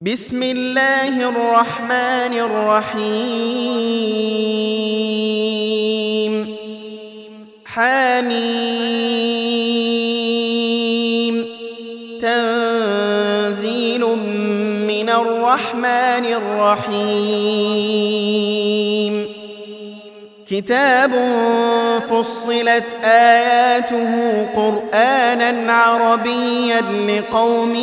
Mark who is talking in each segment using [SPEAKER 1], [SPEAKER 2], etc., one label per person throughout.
[SPEAKER 1] بسم الله الرحمن الرحيم حميم تنزيل من الرحمن الرحيم كتاب فصلت آياته قرآنا عربيا لقوم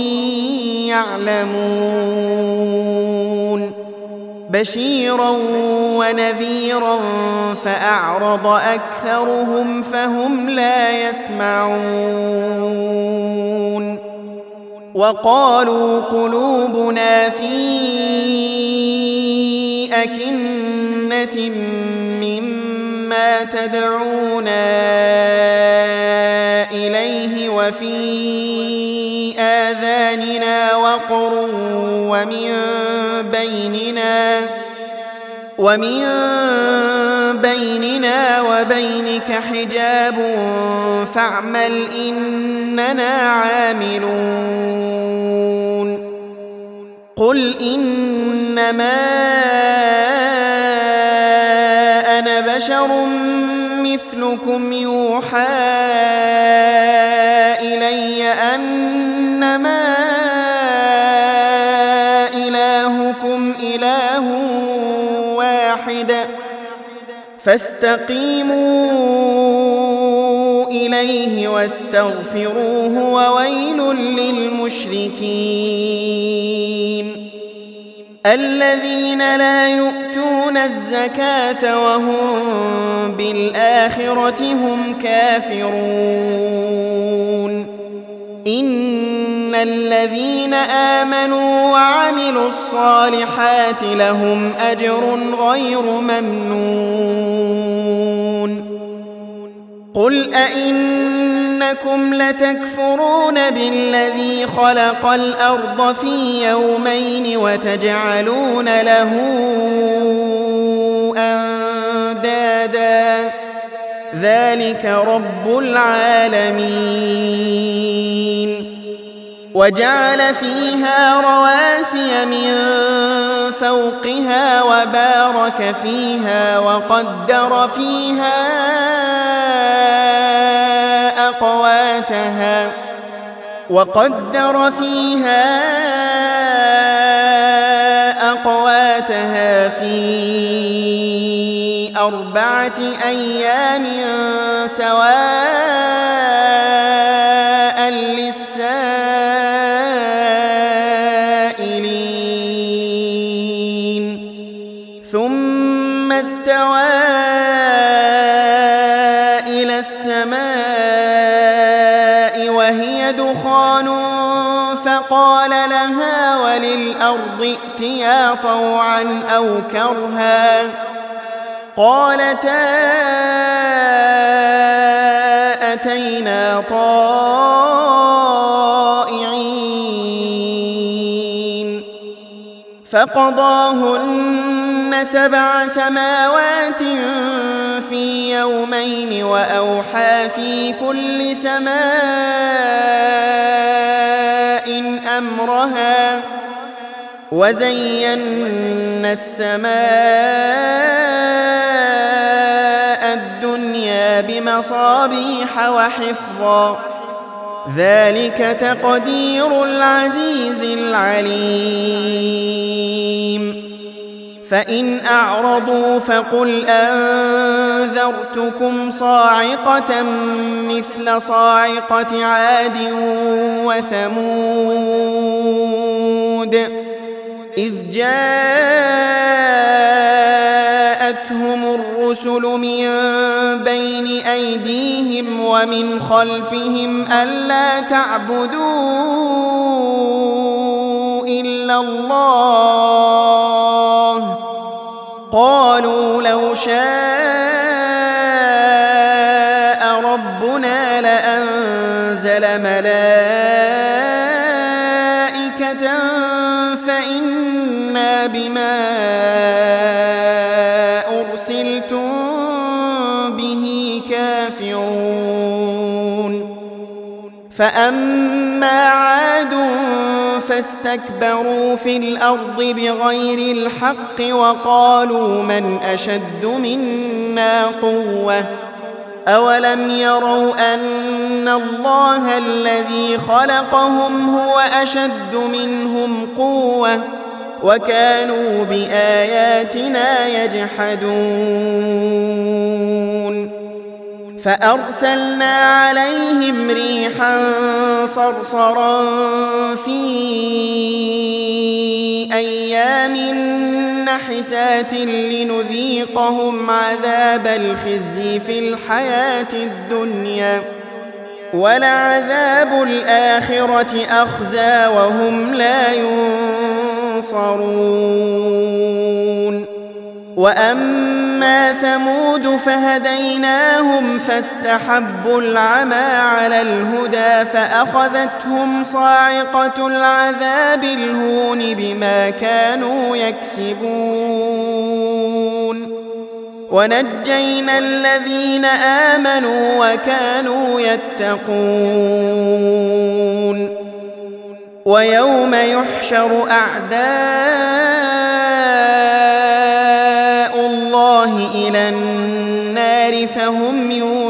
[SPEAKER 1] يعلمون بشيرا ونذيرا فأعرض أكثرهم فهم لا يسمعون وقالوا قلوبنا في أكنة مما تدعونا إليه وفي آذاننا وقر ومن بيننا وبينك حجاب فاعمل إننا عاملون قل إنما أنا بشر مثلكم يوحى إلي أنما إلهكم إله واحد فاستقيموا إليه واستغفروه وويل للمشركين الذين لا يؤتون الزكاة وهم بالآخرة هم كافرون إن الذين آمنوا وعملوا الصالحات لهم أجر غير ممنون قل أئنكم لتكفرون بالذي خلق الأرض في يومين وتجعلون له أندادا ذلك رب العالمين وجعل فيها رواسي من فوقها وبارك فيها وقدر فيها أقواتها في 4 أيام سواء للسائلين ثم استوى إلى السماء وهي دخان فقال لها وللأرض ائتيا طوعا أو كرها قالتا أتينا طائعين فقضاهن 7 سماوات في يومين وأوحى في كل سماء أمرها وزينا السماء الدنيا بمصابيح وحفظا ذلك تقدير العزيز العليم فإن أعرضوا فقل أنذرتكم صاعقة مثل صاعقة عاد وثمود إذ جاءتهم الرسل من بين أيديهم ومن خلفهم ألا تعبدوا إلا الله قالوا لو شاء ربنا لأنزل ملائكة فإنا بما أرسلتم به كافرون فأما عاد فاستكبروا في الأرض بغير الحق وقالوا من أشد منا قوة أولم يروا أن الله الذي خلقهم هو أشد منهم قوة وكانوا بآياتنا يجحدون فأرسلنا عليهم ريحا صرصرا في أيام نحسات لنذيقهم عذاب الخزي في الحياة الدنيا ولعذاب الآخرة أخزى وهم لا ينصرون وأما ثمود فهديناهم فاستحبوا العمى على الهدى فأخذتهم صاعقة العذاب الهون بما كانوا يكسبون ونجينا الذين آمنوا وكانوا يتقون ويوم يحشر أعداء الله إلى النار فهم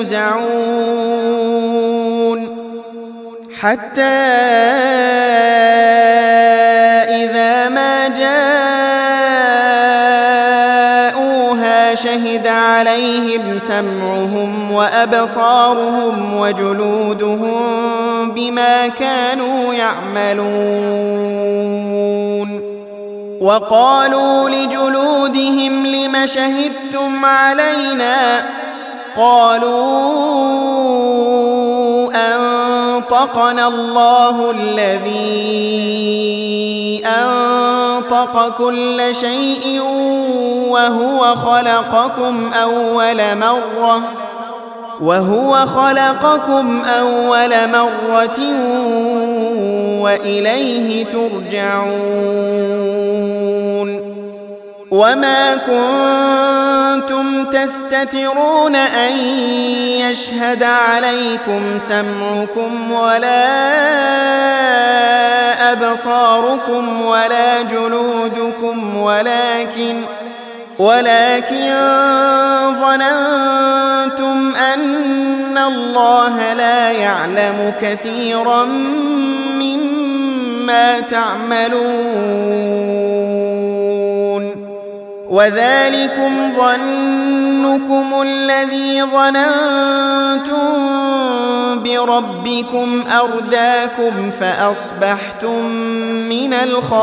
[SPEAKER 1] يوزعون حتى إذا ما جاءوها شهد عليهم سمعهم وأبصارهم وجلودهم بما كانوا يعملون وقالوا لجلودهم لم شهدتم علينا قالوا أنطقنا الله الذي أنطق كل شيء وهو خلقكم أول مرة وإليه ترجعون وما كنتم تستترون أن يشهد عليكم سمعكم ولا أبصاركم ولا جلودكم ولكن ظننتم أن الله لا يعلم كثيرا مما تعملون وذلكم ظنكم الذي ظننتم بربكم أرداكم فأصبحتم من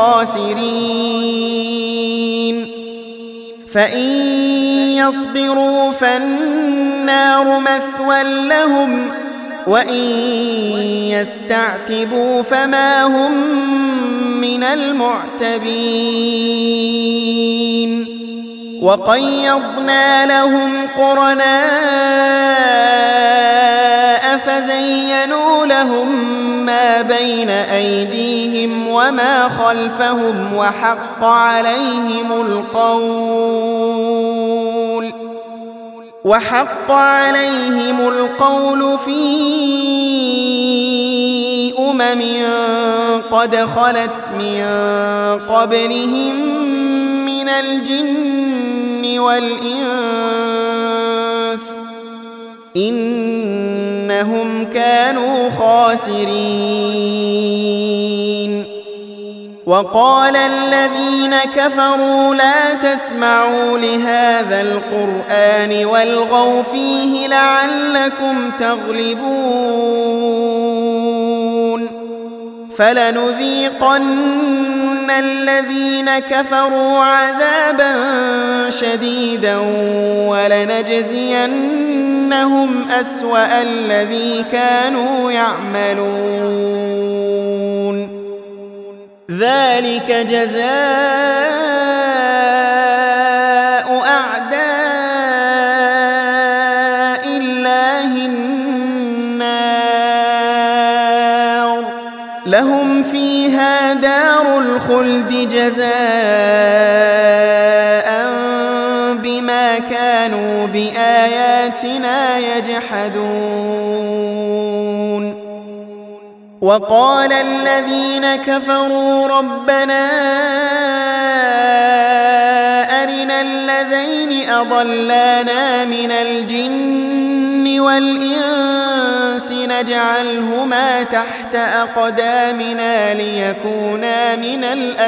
[SPEAKER 1] الخاسرين فإن يصبروا فالنار مثوى لهم وإن يستعتبوا فما هم من المعتبين وقيضنا لهم قرناء فزينوا لهم ما بين أيديهم وما خلفهم وحق عليهم القول في قد خلت من قبلهم من الجن والإنس إنهم كانوا خاسرين وقال الذين كفروا لا تسمعوا لهذا القرآن والغوا فيه لعلكم تغلبون فلنذيقن الذين كفروا عذابا شديدا ولنجزينهم أسوأ الذي كانوا يعملون ذلك جزاء أعداء الله النار لهم فيها دار الخلد جزاء بما كانوا بآياتنا يجحدون وقال الذين كفروا ربنا أرنا الذين أضلانا من الجن والإنس نجعلهما تحت أقدامنا ليكونا من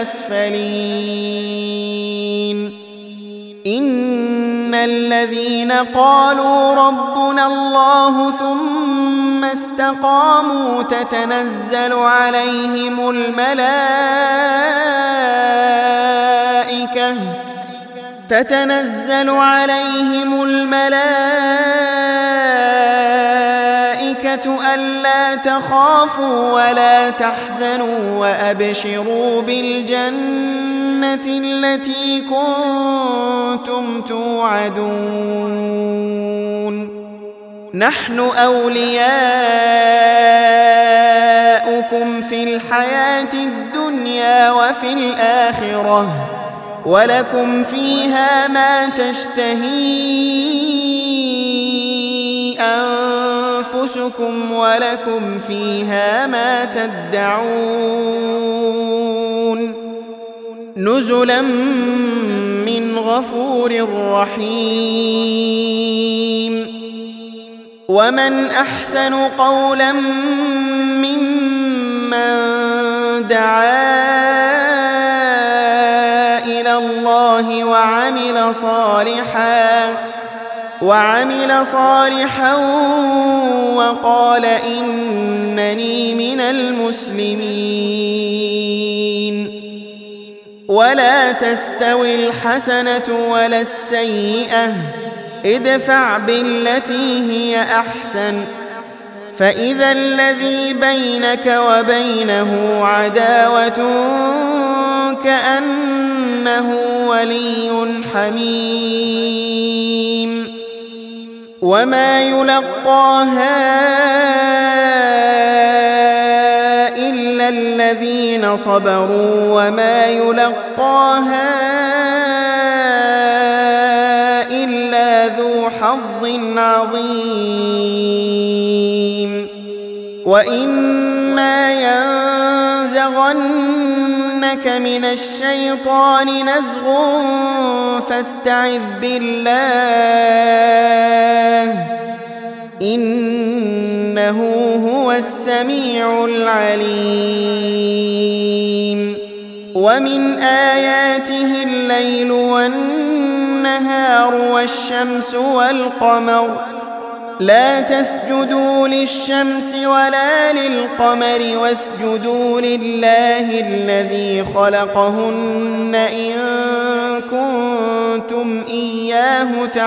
[SPEAKER 1] الأسفلين إن الذين قالوا ربنا الله ثم استقاموا تتنزل عليهم الملائكة ألا تخافوا ولا تحزنوا وأبشروا بالجنة التي كنتم توعدون نحن أولياؤكم في الحياة الدنيا وفي الآخرة ولكم فيها ما تشتهي أنفسكم ولكم فيها ما تدعون نزلا من غفور رحيم ومن أحسن قولا ممن دعا إلى الله وعمل صالحا وقال إنني من المسلمين ولا تستوي الحسنة ولا السيئة ادفع بالتي هي أحسن فإذا الذي بينك وبينه عداوة كأنه ولي حميم وما يلقاها إلا الذين صبروا وما يلقاها إلا ذو حظ عظيم وإما ينزغنك من الشيطان نزغ فاستعذ بالله إنه هو السميع العليم ومن آياته الليل والنهار والشمس والقمر لا تسجدوا للشمس ولا للقمر واسجدوا لله الذي خلقهن إن كنتم إياه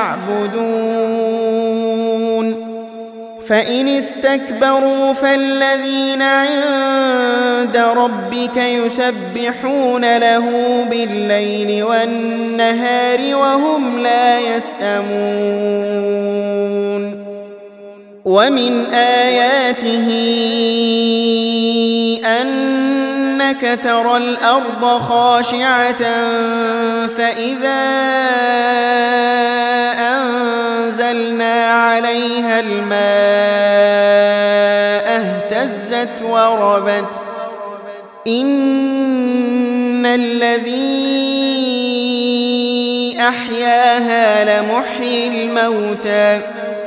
[SPEAKER 1] تعبدون فإن استكبروا فالذين عند ربك يسبحون له بالليل والنهار وهم لا يسأمون ومن آياته أنك ترى الأرض خاشعة فإذا أنزلنا عليها الماء اهتزت وربت إن الذي أحياها لمحيي الموتى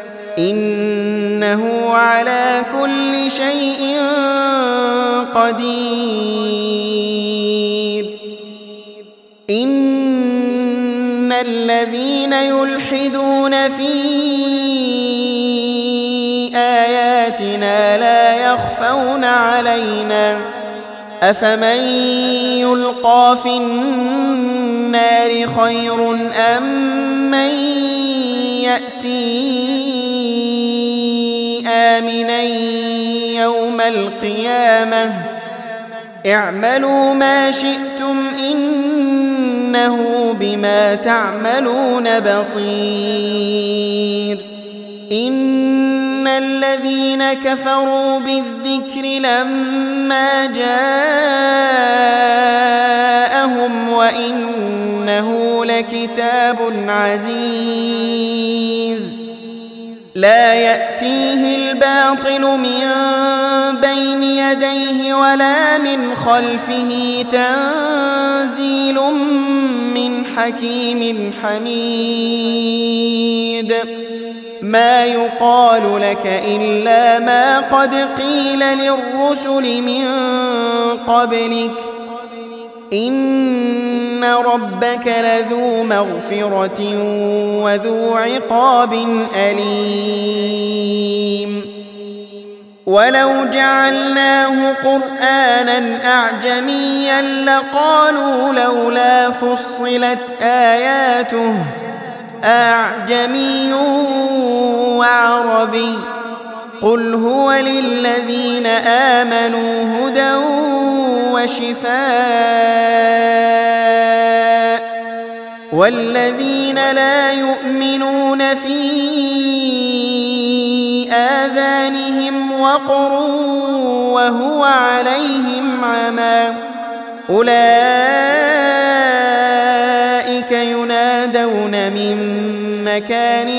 [SPEAKER 1] إنه على كل شيء قدير إن الذين يلحدون في آياتنا لا يخفون علينا أفمن يلقى في النار خير أم من يأتي آمنا يوم القيامة اعملوا ما شئتم إنه بما تعملون بصير إن الذين كفروا بالذكر لما جاءهم وإنه لكتاب عزيز لا يأتيه الباطل من بين يديه ولا من خلفه تنزيل من حكيم حميد ما يقال لك إلا ما قد قيل للرسل من قبلك إن ربك لذو مغفرة وذو عقاب أليم ولو جعلناه قرآنا أعجميا لقالوا لولا فصلت آياته أعجمي وعربي قل هو للذين آمنوا هدى وشفاء والذين لا يؤمنون في آذانهم وقر وهو عليهم عمى أولئك ينادون من مكان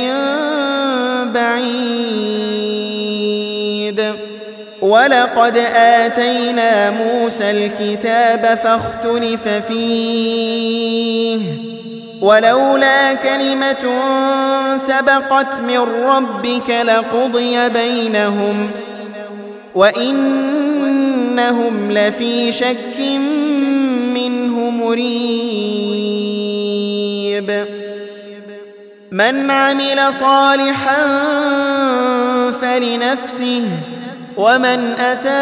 [SPEAKER 1] بعيد ولقد آتينا موسى الكتاب فاختلف فيه ولولا كلمة سبقت من ربك لقضي بينهم وإنهم لفي شك منه مريب من عمل صالحا فلنفسه ومن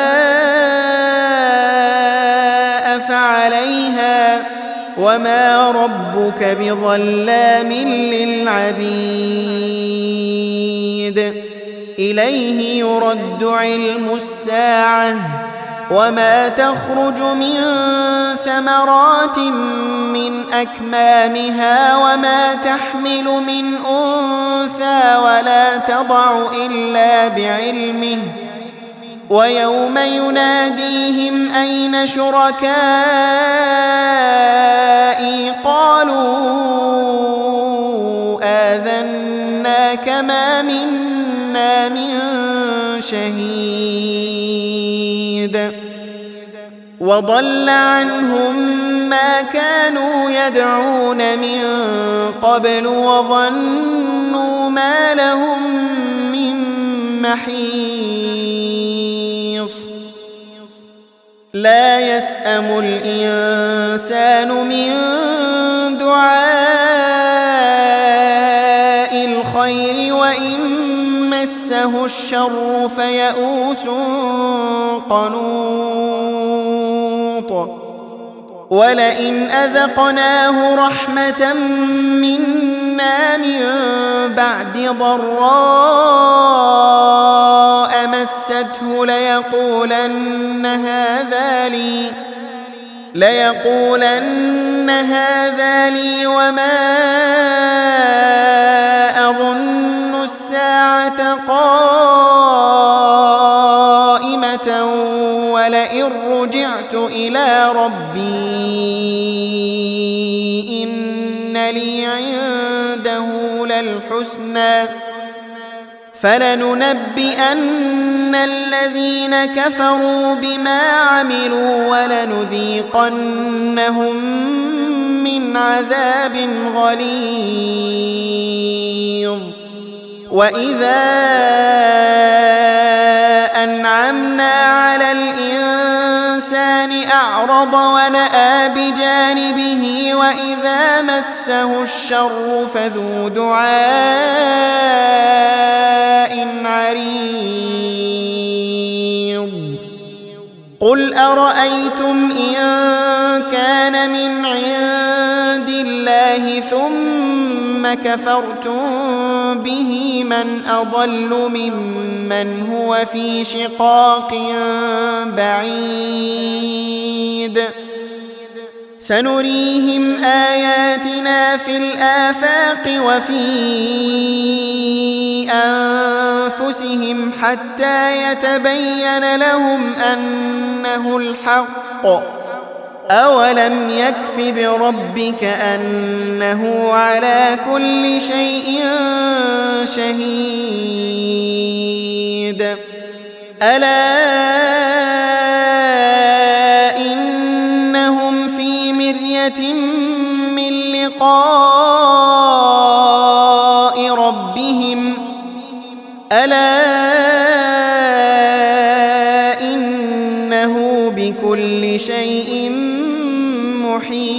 [SPEAKER 1] أساء فعليها وما ربك بظلام للعبيد إليه يرد علم الساعة وما تخرج من ثمرات من أكمامها وما تحمل من أنثى ولا تضع إلا بعلمه ويوم يناديهم أين شركائي قالوا آذناك ما منا من شهيد وضل عنهم ما كانوا يدعون من قبل وظنوا ما لهم من محيص لا يسأم الإنسان من دعاء الخير وإن مسه الشر فيئوس قنوط ولئن أذقناه رحمة منا من بعد ضراء مسته ليقولن هذا لي وما أظن الساعة قائمة ولئن رجعت إلى ربي إن لي عنده للحسنى فلننبئن الذين كفروا بما عملوا ولنذيقنهم من عذاب غليظ وإذا أنعمنا على الإنسان أعرض ونأى بجانبه وإذا مسه الشر فذو دعاء عريض قل أرأيتم إن كان من عند الله ثم كفرتم به من أضل ممن هو في شقاق بعيد سنريهم آياتنا في الآفاق وفي أنفسهم حتى يتبين لهم أنه الحق أولم يكف بربك أنه على كل شيء شهيد ألا إنهم في مرية من لقاء ربهم ألا إنه بكل شيء محيط